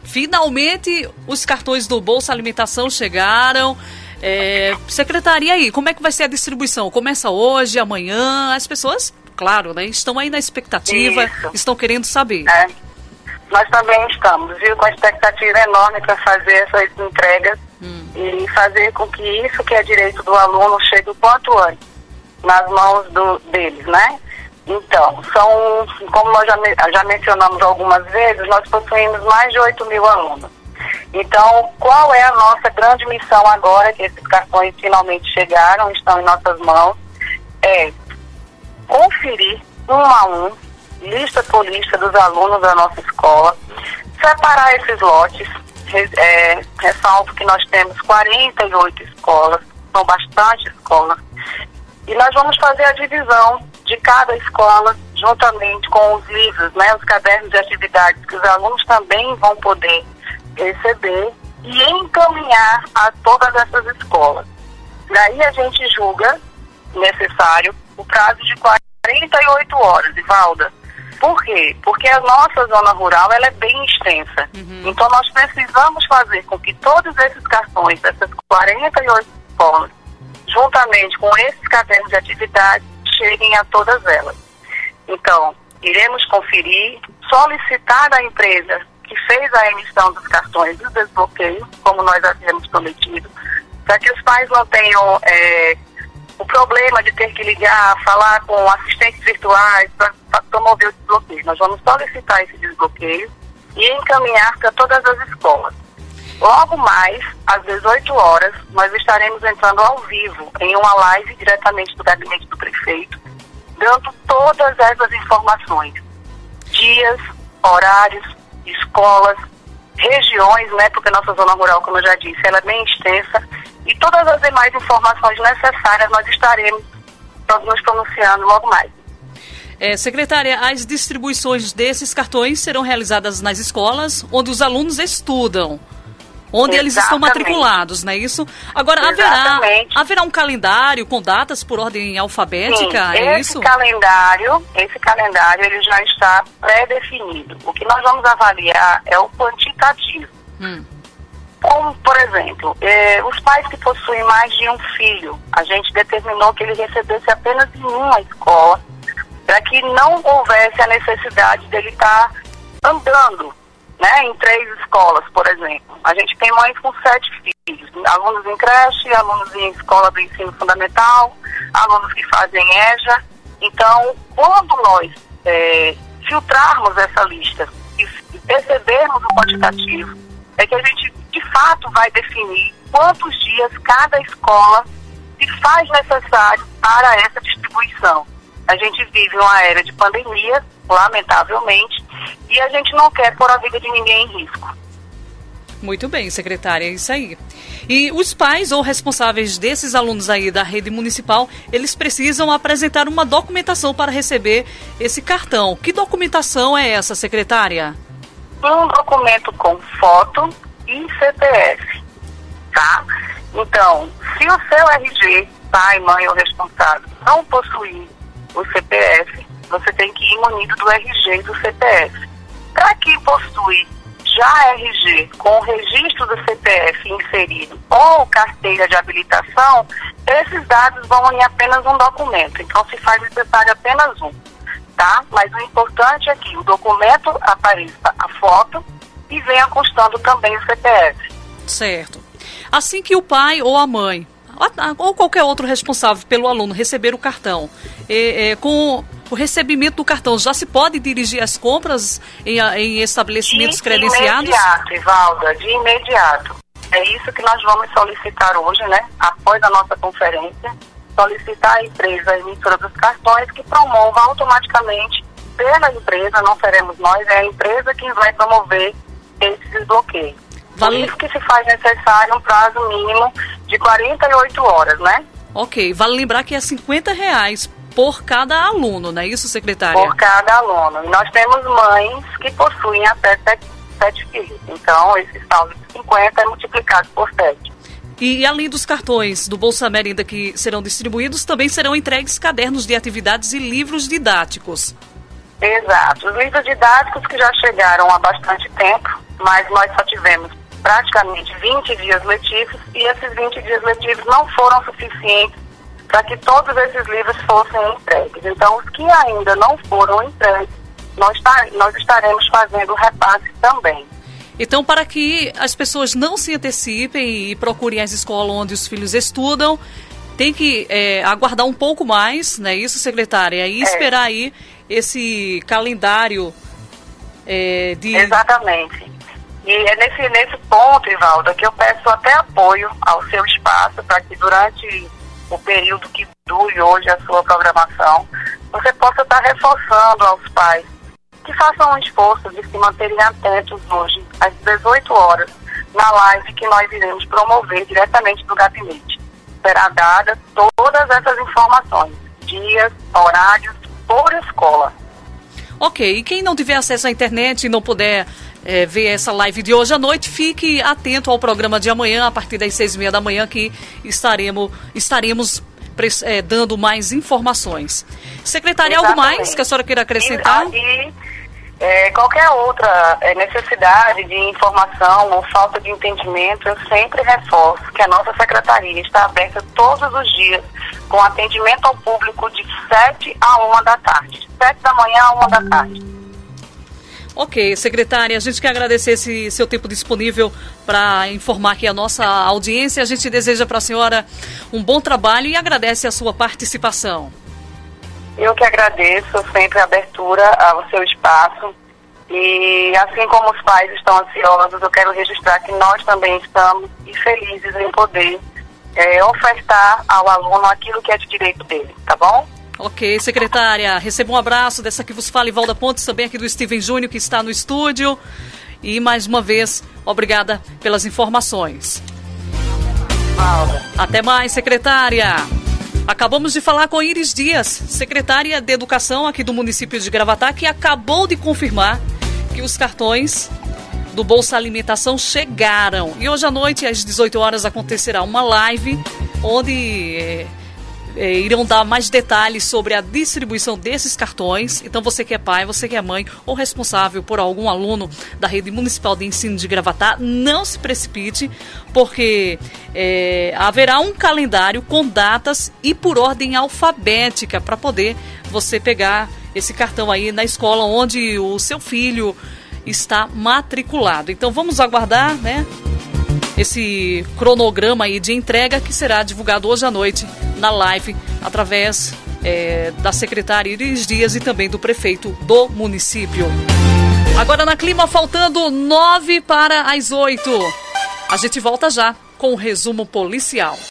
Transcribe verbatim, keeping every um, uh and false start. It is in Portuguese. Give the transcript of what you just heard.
Finalmente, os cartões do Bolsa Alimentação chegaram. É, secretaria aí, como é que vai ser a distribuição? Começa hoje, amanhã? As pessoas, claro, né, estão aí na expectativa, Isso. estão querendo saber. É. Nós também estamos, viu, com a expectativa enorme para fazer essas entregas hum. e fazer com que isso que é direito do aluno chegue o quanto antes nas mãos do, deles, né? Então, são, como nós já, já mencionamos algumas vezes, nós possuímos mais de oito mil alunos. Então, qual é a nossa grande missão agora, que esses cartões finalmente chegaram, estão em nossas mãos, é conferir um a um, lista por lista dos alunos da nossa escola, separar esses lotes, é, ressalvo que nós temos quarenta e oito escolas, são bastante escolas, e nós vamos fazer a divisão de cada escola, juntamente com os livros, né, os cadernos de atividades que os alunos também vão poder receber e encaminhar a todas essas escolas. Daí a gente julga necessário o prazo de quarenta e oito horas, Ivalda. Por quê? Porque a nossa zona rural ela é bem extensa. Uhum. Então nós precisamos fazer com que todos esses cartões dessas quarenta e oito escolas, juntamente com esses cadernos de atividades, cheguem a todas elas. Então, iremos conferir, solicitar da empresa que fez a emissão dos cartões do desbloqueio, como nós havíamos prometido, para que os pais não tenham é, o problema de ter que ligar, falar com assistentes virtuais para promover o desbloqueio. Nós vamos solicitar esse desbloqueio e encaminhar para todas as escolas. Logo mais, às dezoito horas, nós estaremos entrando ao vivo em uma live diretamente do gabinete do prefeito, dando todas essas informações, dias, horários, escolas, regiões, né, porque a nossa zona rural, como eu já disse, ela é bem extensa, e todas as demais informações necessárias nós estaremos nos pronunciando logo mais. É, secretária, as distribuições desses cartões serão realizadas nas escolas onde os alunos estudam, onde Exatamente. Eles estão matriculados, não é isso? Agora, haverá, haverá um calendário com datas por ordem alfabética, Sim, é esse isso? Calendário, esse calendário ele já está pré-definido. O que nós vamos avaliar é o quantitativo. Hum. Como, por exemplo, eh, os pais que possuem mais de um filho, a gente determinou que ele recebesse apenas em uma escola, para que não houvesse a necessidade dele estar andando, né, em três escolas, por exemplo. A gente tem mães com sete filhos, alunos em creche, alunos em escola do ensino fundamental, alunos que fazem E J A. Então, quando nós é, filtrarmos essa lista e percebermos o quantitativo, é que a gente, de fato, vai definir quantos dias cada escola se faz necessário para essa distribuição. A gente vive uma era de pandemia, lamentavelmente, e a gente não quer pôr a vida de ninguém em risco. Muito bem, secretária, é isso aí. E os pais ou responsáveis desses alunos aí da rede municipal, eles precisam apresentar uma documentação para receber esse cartão. Que documentação é essa, secretária? Um documento com foto e C P F, tá? Então, se o seu R G, pai, mãe ou responsável, não possuir o C P F, você tem que ir munido do R G e do C P F. Para quem possui já R G com o registro do C P F inserido ou carteira de habilitação, esses dados vão em apenas um documento. Então, se faz necessário apenas um, tá? Mas o importante é que o documento apareça a foto e venha constando também o C P F. Certo. Assim que o pai ou a mãe, ou qualquer outro responsável pelo aluno receber o cartão, é, é, com o recebimento do cartão, já se pode dirigir as compras em, em estabelecimentos de credenciados? De imediato, Ivalda, de imediato. É isso que nós vamos solicitar hoje, né? Após a nossa conferência, solicitar à empresa emissora dos cartões que promova automaticamente pela empresa, não seremos nós, é a empresa quem vai promover esse desbloqueio. Por isso que se faz necessário um prazo mínimo de quarenta e oito horas, né? Ok, vale lembrar que é cinquenta reais por cada aluno, não é isso, secretária? Por cada aluno. E nós temos mães que possuem até sete, sete filhos. Então, esse saldo de cinquenta é multiplicado por sete. E, e além dos cartões do Bolsa Merenda que serão distribuídos, também serão entregues cadernos de atividades e livros didáticos. Exato. Os livros didáticos que já chegaram há bastante tempo, mas nós só tivemos praticamente vinte dias letivos e esses vinte dias letivos não foram suficientes para que todos esses livros fossem entregues. Então, os que ainda não foram entregues, nós, tá, nós estaremos fazendo o repasse também. Então, para que as pessoas não se antecipem e procurem as escolas onde os filhos estudam, tem que é, aguardar um pouco mais, não é isso, secretária? E esperar é. aí esse calendário é, de... Exatamente. E é nesse, nesse ponto, Ivalda, que eu peço até apoio ao seu espaço para que durante o período que dure hoje a sua programação, você possa estar reforçando aos pais que façam um esforço de se manterem atentos hoje, às dezoito horas, na live que nós iremos promover diretamente do gabinete. Será dada todas essas informações, dias, horários, por escola. Ok, e quem não tiver acesso à internet e não puder é, ver essa live de hoje à noite, fique atento ao programa de amanhã, a partir das seis e meia da manhã, que estaremos, estaremos é, dando mais informações. Secretária, algo mais que a senhora queira acrescentar? E, e é, qualquer outra é, necessidade de informação ou falta de entendimento, eu sempre reforço que a nossa secretaria está aberta todos os dias, com atendimento ao público de sete a uma da tarde. sete da manhã a uma da tarde. Ok, secretária, a gente quer agradecer esse seu tempo disponível para informar aqui a nossa audiência. A gente deseja para a senhora um bom trabalho e agradece a sua participação. Eu que agradeço sempre a abertura ao seu espaço e assim como os pais estão ansiosos, eu quero registrar que nós também estamos e felizes em poder é, ofertar ao aluno aquilo que é de direito dele, tá bom? Ok, secretária, receba um abraço dessa que vos fala Ivalda Pontes, também aqui do Steven Júnior, que está no estúdio. E mais uma vez, obrigada pelas informações. Valda. Até mais, secretária. Acabamos de falar com Iris Dias, secretária de Educação aqui do município de Gravatá, que acabou de confirmar que os cartões do Bolsa Alimentação chegaram. E hoje à noite, às dezoito horas, acontecerá uma live onde... É, É, irão dar mais detalhes sobre a distribuição desses cartões. Então você que é pai, você que é mãe ou responsável por algum aluno da Rede Municipal de Ensino de Gravatá, não se precipite, porque é, haverá um calendário com datas e por ordem alfabética para poder você pegar esse cartão aí na escola onde o seu filho está matriculado. Então vamos aguardar, né, esse cronograma aí de entrega que será divulgado hoje à noite na live, através é, da secretária Iris Dias e também do prefeito do município. Agora na Clima, faltando nove para as oito. A gente volta já com o resumo policial.